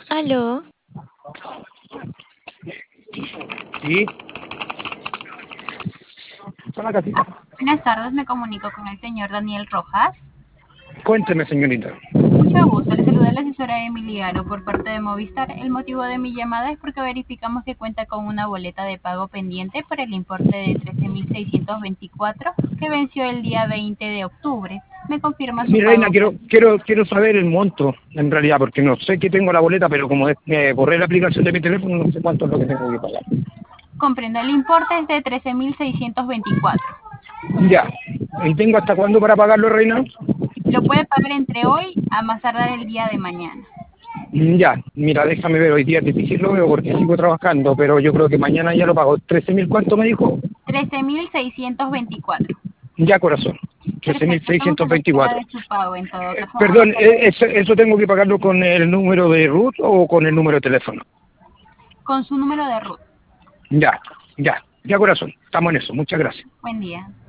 Aló, Sí, está la casita. Buenas tardes, me comunico con el señor Daniel Rojas. Cuénteme, señorita. Mucho gusto, le saluda la asesora Emiliano por parte de Movistar. El motivo de mi llamada es porque verificamos que cuenta con una boleta de pago pendiente por el importe de 13.624 que venció el día 20 de octubre. ¿Me confirma su Mi reina, pago? quiero saber el monto, en realidad, porque no sé que tengo la boleta, pero como me borré la aplicación de mi teléfono, no sé cuánto es lo que tengo que pagar. Comprendo, el importe es de 13.624. Ya. ¿Y tengo hasta cuándo para pagarlo, reina? Lo puede pagar entre hoy a más tardar el día de mañana. Ya. Mira, déjame ver, hoy día es difícil lo veo porque sigo trabajando, pero yo creo que mañana ya lo pago. ¿13.000 cuánto me dijo? 13.624. Ya, corazón. trece mil Perfecto, estamos seiscientos a la espera veinticuatro. de su pago en todo caso. Perdón, ¿eso tengo que pagarlo con el número de RUT o con el número de teléfono? Con su número de RUT. Ya, ya, ya, corazón. Estamos en eso. Muchas gracias. Buen día.